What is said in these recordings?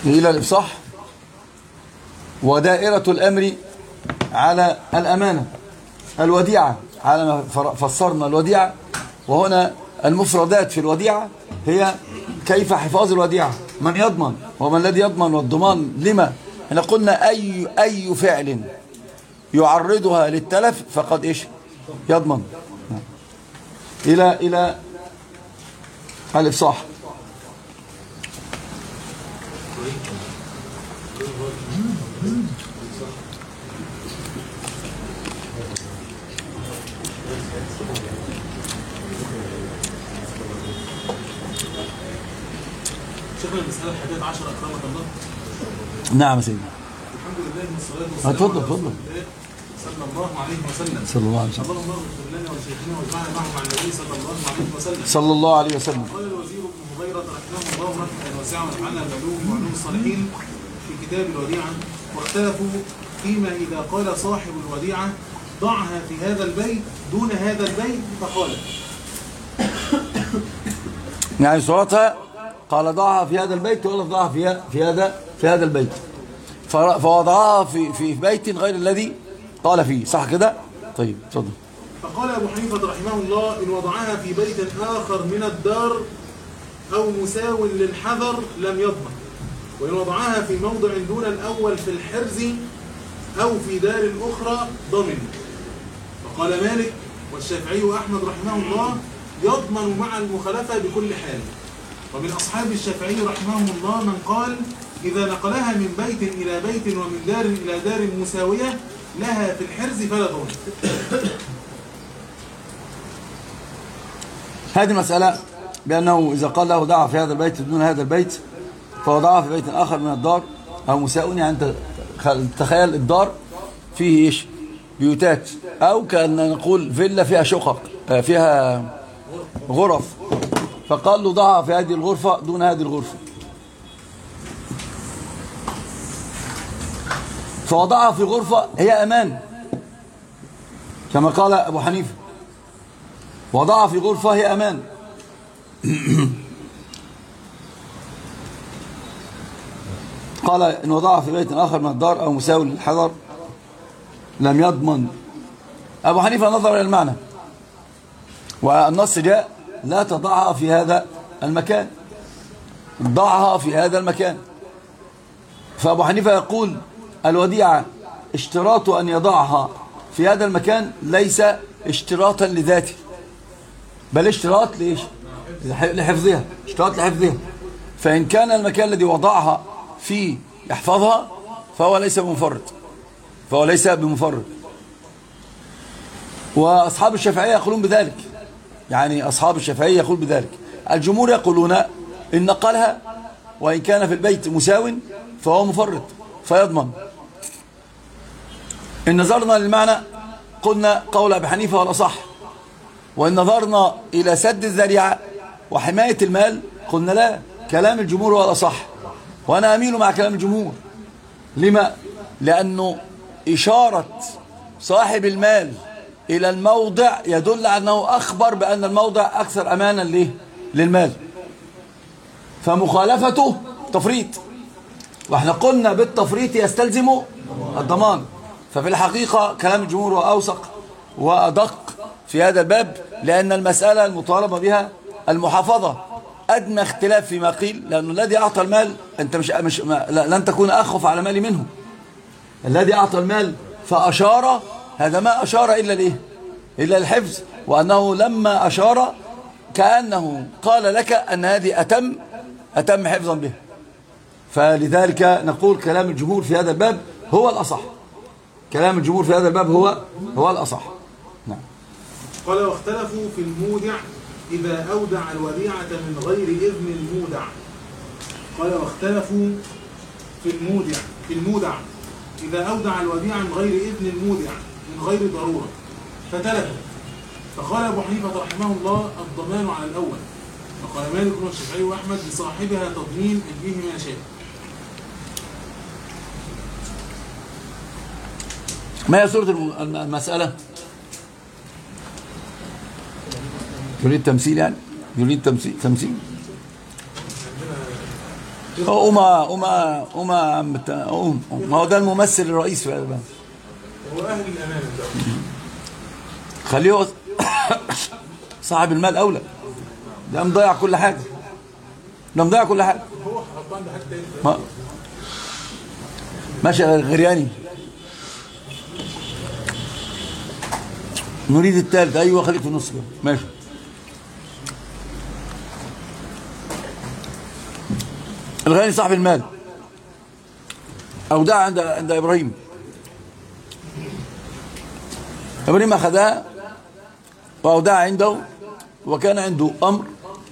إلى الإفصاح. ودائرة الأمر على الأمانة، الوديعة، على ما فسرنا الوديعة. وهنا المفردات في الوديعة هي كيف حفاظ الوديعة، من يضمن وما الذي يضمن، والضمان لما. احنا قلنا أي فعل يعرضها للتلف فقد إيش يضمن. إلى الإفصاح. شيخنا المسألة 11 أكرمك الله. نعم يا سيدي. الحمد لله والصلاة والسلام اتفضل على اتفضل. رسول الله صلى الله عليه وسلم. صلى الله عليه وسلم. اللهم اغفر لنا ولشيخنا واجمعنا معه مع النبي صلى الله عليه وسلم. صلى الله عليه وسلم. قال الوزير ابن هبيرة رحمه الله رحمة واسعة ونفعنا بعلوم وعلوم الصالحين في كتاب الوديعة، واختلفوا فيما إذا قال صاحب الوديعة ضعها في هذا البيت دون هذا البيت فقال. يعني صورتها قال ضعها في هذا البيت ولا ضعها في هذا البيت، فوضعها في بيت غير الذي قال فيه، صح كده؟ طيب اتفضل. فقال أبو حنيفة رحمه الله إن وضعها في بيت آخر من الدار أو مساو للحذر لم يضمن، وإن وضعها في موضع دون الأول في الحرز أو في دار أخرى ضمن. فقال مالك والشافعي وأحمد رحمه الله يضمن مع المخالفة بكل حال. ومن أصحاب الشافعي رحمهم الله من قال إذا نقلها من بيت إلى بيت ومن دار إلى دار مساوية لها في الحرز فلا ضمن. هذه المسألة بأنه إذا قال له ضعها في هذا البيت دون هذا البيت فوضعها في بيت آخر من الدار أو مساوي، يعني أنت تخيل الدار فيه إيش؟ بيوتات، أو كأن نقول فيلا فيها شقق، فيها غرف، فقال له ضعها في هذه الغرفة دون هذه الغرفة، فوضعها في غرفة هي أمان كما قال أبو حنيفة، وضعها في غرفة هي أمان. قال إن وضعها في بيت آخر من الدار أو مساوي للحذر لم يضمن. أبو حنيفة نظر إلى المعنى، والنص جاء لا تضعها في هذا المكان، ضعها في هذا المكان. فأبو حنيفة يقول الوديعة اشتراط أن يضعها في هذا المكان ليس اشتراطا لذاته، بل اشتراط لإيش؟ لحفظها، اشتراط لحفظها. فإن كان المكان الذي وضعها فيه يحفظها فهو ليس بمفرد، وأصحاب الشافعية يقولون بذلك، يعني أصحاب الشافعية يقول بذلك. الجمهور يقولون إن نقلها وإن كان في البيت مساو فهو مفرد فيضمن. إن نظرنا للمعنى قلنا قول أبي حنيفة ولا صح، وإن نظرنا إلى سد الذريعة وحماية المال قلنا لا، كلام الجمهور ولا صح، وأنا أميل مع كلام الجمهور. لما؟ لأنه إشارة صاحب المال إلى الموضع يدل على أنه أخبر بأن الموضع أكثر أمانا للمال، فمخالفته تفريط، وإحنا قلنا بالتفريط يستلزم الضمان. ففي الحقيقة كلام الجمهور هو أوثق وأدق في هذا الباب، لأن المسألة المطالبة بها المحافظة، أدنى اختلاف فيما قيل، لأن الذي أعطى المال أنت لن تكون أخف على مالي منه. الذي أعطى المال فأشار، هذا ما أشار إلا الحفظ، وأنه لما أشار كأنه قال لك أن هذه أتم حفظا به. فلذلك نقول كلام الجمهور في هذا الباب هو الأصح، كلام الجمهور في هذا الباب هو الأصح. نعم. قال واختلفوا في المودع إذا أودع الوديعة من غير إذن المودع. قال واختلفوا في المودع إذا أودع الوديعة من غير إذن المودع من غير ضرورة فتلفت. فقال أبو حنيفة رحمه الله الضمان على الأول، وقال مالك والشافعي وأحمد لصاحبها تضمين إن به ما شاء. ما هي صورة المسألة؟ يريد تمثيل، يعني يريد تمثيل. قوم ما هو ده الممثل الرئيس في الباب. هو اهل الامانه ده خليه هو صاحب المال اولى. ده مضيع كل حاجه. هو حطان ده حاجه تاني. ماشي يا غرياني. نريد الثالث. ايوه خليك في النص كده. ماشي. الغني صاحب المال أودع عند إبراهيم. إبراهيم أخذها وأودع عنده، وكان عنده أمر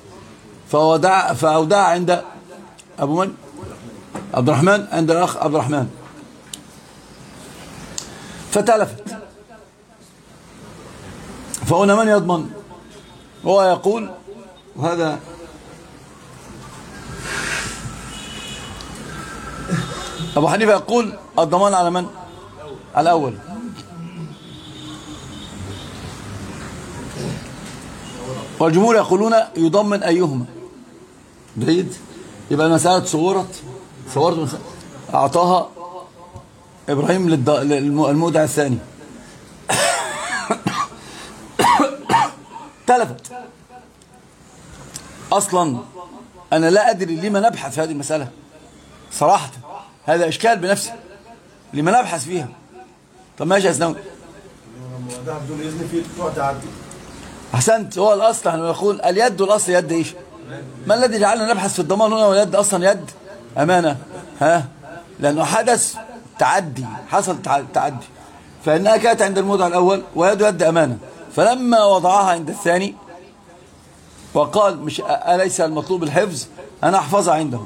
فأودع عند أبو من؟ عبد الرحمن، عند الأخ عبد الرحمن، فتلفت. فهنا من يضمن؟ هو يقول، وهذا أبو حنيفة يقول الضمان على من؟ على الأول. والجمهور يقولون يضمن أيهما. جيد. يبقى المسألة صورت أعطاها إبراهيم للمودع الثاني. تلفت. أصلا أنا لا أدري لما نبحث في هذه المسألة صراحة. هذا إشكال بنفسه. لما نبحث فيها؟ طب ماشي يا سنوي. بدون إذن في تعدي. أحسنت. هو الأصل احنا نقول اليد والأصل يد إيش؟ ما الذي جعلنا نبحث في الضمان هنا واليد أصلا يد أمانة؟ لأنه حدث تعدي، حصل تعدي، فإنها كانت عند الموضع الأول ويد يد أمانة، فلما وضعها عند الثاني وقال مش أليس المطلوب الحفظ، أنا أحفظها عنده،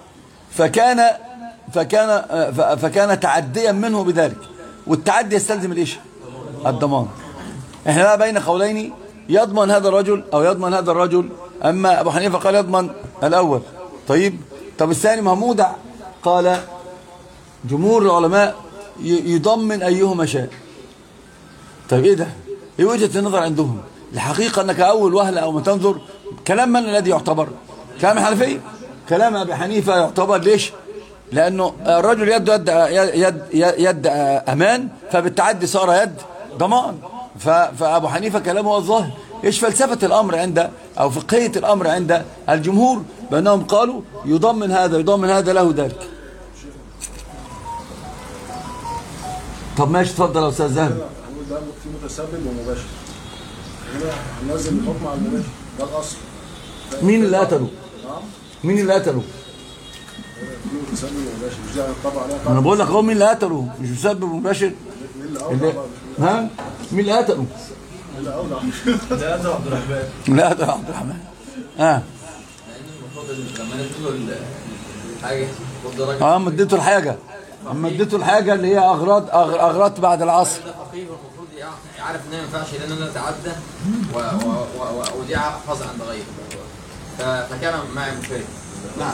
فكان تعديا منه بذلك، والتعدي يستلزم الإيش؟ الضمان. احنا بقى بين قولين، يضمن هذا الرجل أو يضمن هذا الرجل. أما أبو حنيفة قال يضمن الأول. طب الثاني مهمودع قال جمهور العلماء يضمن أيهما شاء. طيب إيه ده؟ إيه وجهة النظر عندهم؟ الحقيقة أنك أول وهلة أو ما تنظر كلام من الذي يعتبر؟ كلام الحنفية. كلام أبي حنيفة يعتبر ليش؟ لأنه الرجل يد أمان، فبالتعدي صار يد ضمان. فأبو حنيفة كلامه الظاهر. إيش فلسفة الأمر عند أو فقهية الأمر عند الجمهور؟ بأنهم قالوا يضمن هذا له ذلك. طب ماشي، اتفضل يا أستاذ زاهد. ده في متسبب ومباشر. هنا هننزل الحكم على المباشر، ده الأصل. مين اللي قتله؟ مين اللي قتله؟ في متسبب ومباشر، مش ده هنطبق عليها. أنا بقول لك هو مين اللي قتله؟ مش مسبب ومباشر؟ مين اللي قتله؟ لا قتل عبد الرحمن. لا قتل عبد الرحمن. لأن المفروض لما نديله الحاجة اما اديته الحاجه اللي هي اغراض بعد العصر. ده فقيه والمفروض يعرف ان ما ينفعش لان انا اتعدى ودي احفظ عند غيري، فكان معي مفيد. نعم.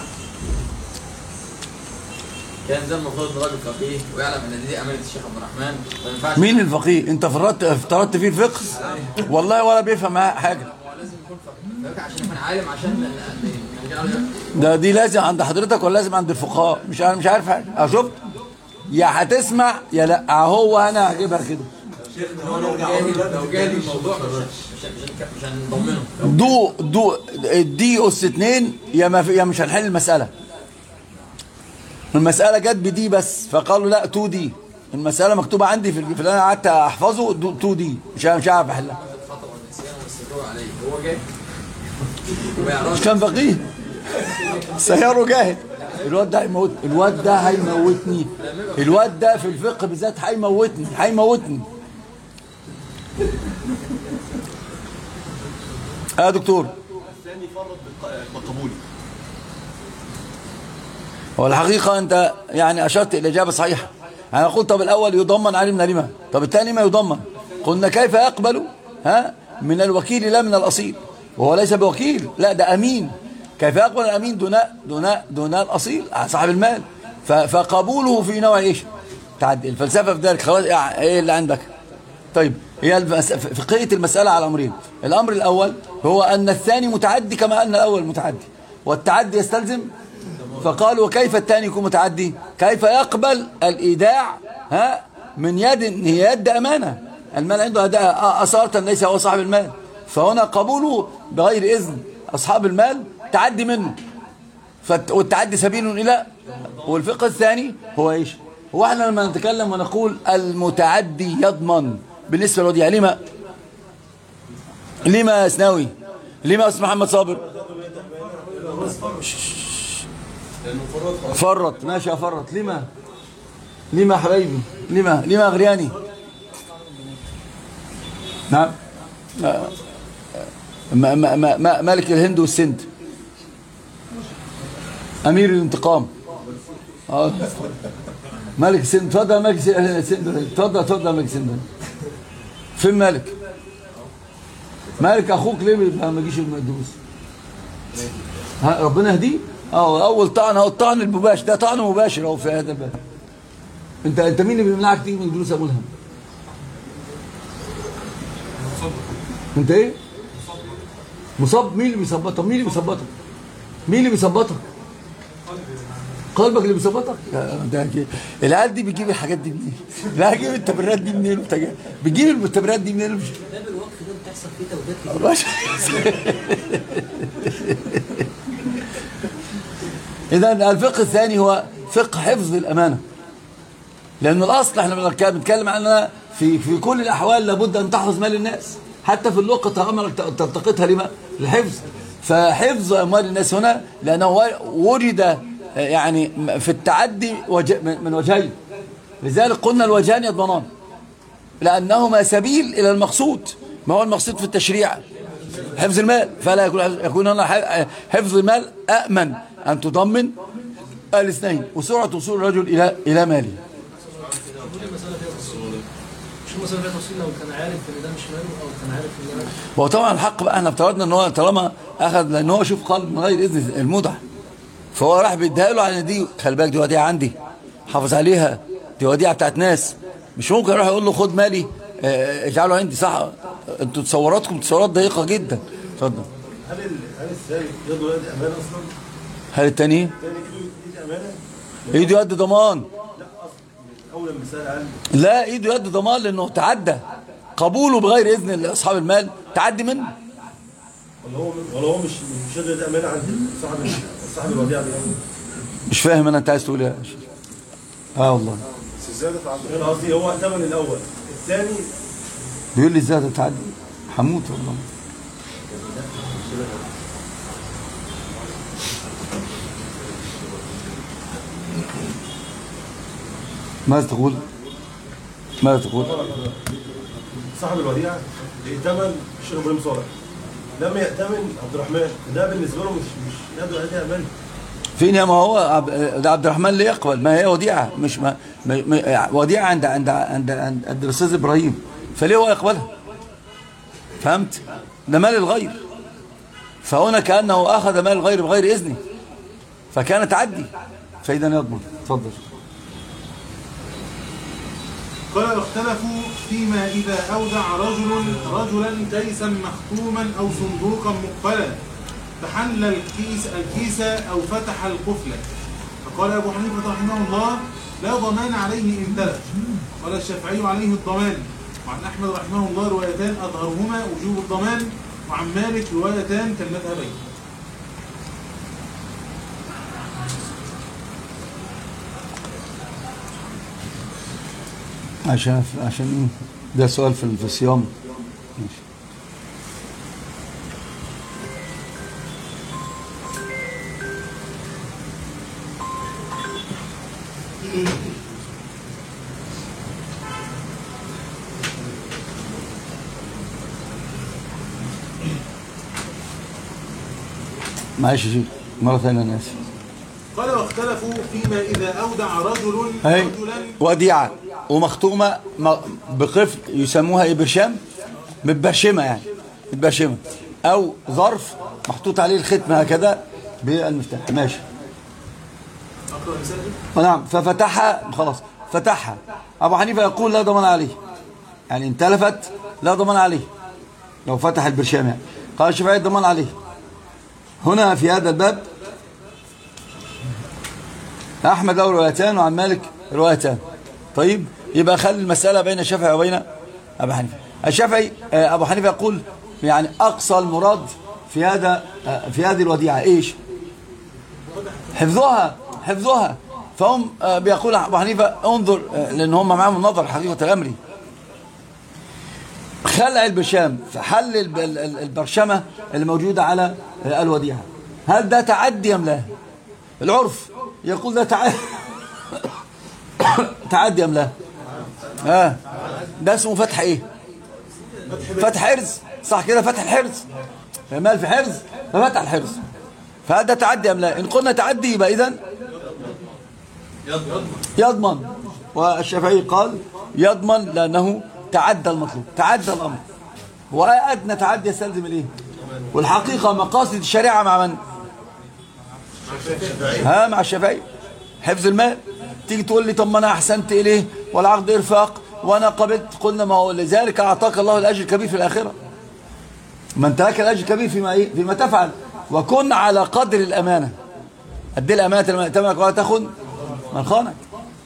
كان ده المفروض الراجل فقيه ويعلم ان دي امانه الشيخ عبد الرحمن، ما ينفعش. مين الفقيه؟ انت افترضت فيه الفقه؟ والله ولا بيفهم حاجه. هو لازم يكون فقيه عشان يكون عالم، عشان دي لازم عند حضرتك ولا لازم عند الفقهاء؟ مش عارف حاجه. شفت؟ يا هتسمع يا لا. هو انا هجيبها كده. لو جاهل الموضوع مش هنضمنه. دي اس 2 يا مش هنحل المساله. المساله جت بدي بس، فقالوا لا 2 دي. المساله مكتوبه عندي في اللي انا قعدت احفظه 2 دي، مش عارف احلها. هو جاهل مش كان فقيه. سياره جاهل. الواد ده هيموتني. الواد ده في الفقه بالذات هيموتني. يا دكتور. الثاني فرط بقبولي. هو الحقيقة أنت يعني أشرت إلى إجابة صحيحة. أنا قلت طب الأول يضمن علمنا لما، طب الثاني ما يضمن. قلنا كيف يقبل من الوكيل لا من الأصيل، وهو ليس بوكيل، لا ده أمين. كيف يقبل الأمين دون الأصيل صاحب المال؟ فقبوله في نوع إيش؟ تعدي. الفلسفة في ذلك. خلاص إيه اللي عندك؟ طيب هي فقهية المسألة على أمرين. الأمر الأول هو أن الثاني متعدي كما أن الأول متعدي، والتعدي يستلزم فقال وكيف الثاني يكون متعدي؟ كيف يقبل الإيداع من يد هي يد أمانة، المال عنده أصالة ليس هو صاحب المال، فهنا قبوله بغير إذن أصحاب المال تعدي منه، والتعدي سبيل إلى. والفقه الثاني هو إيش؟ هو احنا لما نتكلم ونقول المتعدي يضمن بالنسبة للوديعة، لما اسناوي، لما اسم محمد صابر فرط، ماشي يا فرط، لما حبايبي، لما غرياني، نعم ملك الهند والسند، امير الانتقام، ملك السند. تفضل ملك السند، تفضل ملك السند. فين مالك اخوك ليه ما يجيش الدروس؟ ربنا يهديه. اول طعن اهو، الطعن المباشر ده طعن مباشر اهو في هذا الباب. انت مين اللي بيمنعك تيجي من دروس ابو الهم؟ انت ايه؟ مصاب. مين اللي بيثبطك؟ قلبك اللي بيثبطك. العيال دي بتجيب الحاجات دي منين؟ لا هجيب التبريرات دي منين؟ بتجيب التبريرات دي منين؟ باب الوقف ده بتحصل فيه توجيهات كتير. اذا الفقه الثاني هو فقه حفظ الامانه، لان الاصل احنا بنتكلم عنها في كل الاحوال لابد ان تحفظ مال الناس، حتى في اللقطه امرك تلتقطها لما للحفظ. فحفظ اموال الناس هنا لانه وجد يعني في التعدي من وجهين، لذلك قلنا الوجهان يضمنان لأنهما سبيل إلى المقصود. ما هو المقصود في التشريع؟ حفظ المال، فلا يكون هنا حفظ المال أأمن أن تضمن الاثنين وسرعة وصول الرجل إلى ماله. مش المسألة فيها تفصيل لو كان عارف ان ده مش ماله او كان عارف ان ده. هو طبعا الحق بقى احنا افترضنا ان هو طالما اخذ، لان هو شوف قال من غير اذن المودع، فهو راح بيديها له على دي، خلي بالك دي وديعه عندي حافظ عليها، دي وديعه بتاعت ناس، مش ممكن يروح يقول له خد مالي اجعله عندي. صح، انتوا تصوراتكم تصورات دقيقه جدا. اتفضل. هل السائل يده يد امانه اصلا؟ هل الثاني يد امانه؟ ايده يد ضمان؟ لا اصلا اول المثال قال لا، ايده يد ضمان لانه تعدى، قبوله بغير اذن اصحاب المال تعدي منه. ولا هو مش يد امانه عند صاحب الوديعه. مش فاهم انت عايز تقول ايه؟ والله زادت عن قصدي هو ائتمن الاول، الثاني بيقول لي ازاي تعدي، هموت والله. ماذا تقول؟ صاحب الوديعه ائتمن الشيخ ابراهيم صالح، لم يأتمن عبد الرحمن، ده بالنسبه له مش يده يد امانه. فين يا ما هو ده عبد الرحمن اللي يقبل، ما هي وديعه، مش وديعه عند الاستاذ ابراهيم، فليه هو يقبلها؟ فهمت؟ ده مال الغير، فهنا كانه اخذ مال الغير بغير اذنه، فكان تعدي، فاذا يضمن. اتفضل. قال اختلفوا فيما إذا أودع رجلا كيسا مختوما أو صندوقا مقفلا فحل الكيس أو فتح القفلة. فقال أبو حنيفة رحمه الله لا ضمان عليه إن تلف. قال الشافعي عليه الضمان. وعن أحمد رحمه الله روايتان أظهرهما وجوب الضمان، وعن مالك روايتان كالمذهبين. عشان ايه ده سؤال في الصيام. ماشي. معلش يا شيخ مرة ثانية أنا آسف. قال واختلفوا فيما إذا أودع رجلا وديعة ومختومة بقفل يسموها إيه، برشام، متبرشمة يعني متبرشمة، أو ظرف محطوط عليه الختم هكذا بالمفتاح. ماشي. نعم. ففتحها خلاص، فتحها. أبو حنيفة يقول لا ضمان عليه، يعني ان تلفت لا ضمان عليه لو فتح البرشام يعني. قال الشافعي الضمان عليه. هنا في هذا الباب أحمد له روايتان وعن مالك روايتان. طيب يبقى خلي المسألة بين الشافعي وبين أبو حنيفة. الشافعي أبو حنيفة يقول يعني أقصى المراد في هذه الوديعة إيش؟ حفظها. فهم بيقول أبو حنيفة انظر، لأن هم معهم النظر حقيقة الأمر، خلع البرشام فحل البرشمة اللي موجودة على الوديعة، هل ده تعدي أم لا؟ العرف يقول ده تعدي أم لا؟ ده اسمه فتح ايه؟ فتح حرز، صح كده؟ فتح الحرز، مال في حرز ففتح الحرز، فهذا تعدي أم لا؟ إن قلنا تعدي يبقى إذن يضمن، والشافعي قال يضمن لأنه تعدى المطلوب، تعدى الأمر، وأدنى تعدي يستلزم الإيه؟ والحقيقة مقاصد الشريعة مع من؟ مع الشافعي، حفظ المال. تيجي تقول لي طب ما أنا أحسنت إليه والعقد إرفاق وأنا قبلت، قلنا ما هو لذلك أعطاك الله الأجر الكبير في الآخرة، من ترك الأجر الكبير فيما تفعل، وكن على قدر الأمانة، أدي الأمانة لمن ائتمنك ولا تخن من خانك.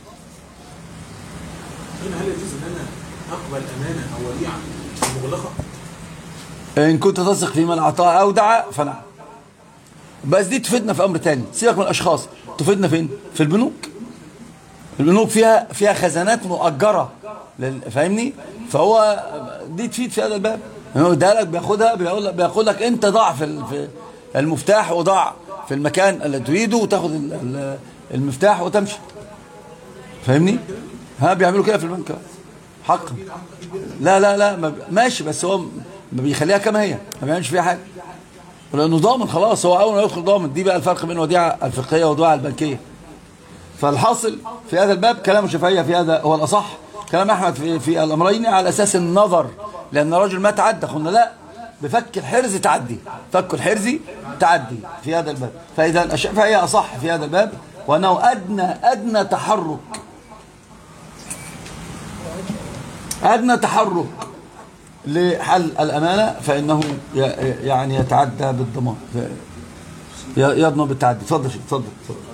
هل يجوز ان انا اقبل امانه او وديعه مغلقه؟ ان كنت تثق في من اعطاه اودع فنعم، بس دي تفيدنا في امر تاني، سيبك من الاشخاص، تفيدنا فين؟ في البنوك. البنوك فيها خزانات مؤجره فاهمني؟ فهو دي تفيد في هذا الباب، هو ده لك بياخدها، بيقول لك انت ضع في المفتاح وضع في المكان اللي تريده وتاخد المفتاح وتمشي، فاهمني؟ بيعملوا كده في البنك حقا. لا ماشي، بس هو ما بيخليها كما هي، ما بيعملش فيها حاجه، لانه ضامن خلاص، هو اول ما يدخل ضامن. دي بقى الفرق بين الوديعه الفقهيه والوديعه البنكيه. فالحاصل في هذا الباب كلام الشافعيه في هذا هو الاصح، كلام احمد في الامرين على اساس النظر، لان الرجل ما تعدى، قلنا لا، بفك الحرز تعدي، فك الحرز تعدي في هذا الباب. فاذا الشافعيه اصح في هذا الباب، وانه ادنى تحرك لحل الأمانة فإنه يعني يتعدى بالضمان، يضمن بالتعدي. اتفضل.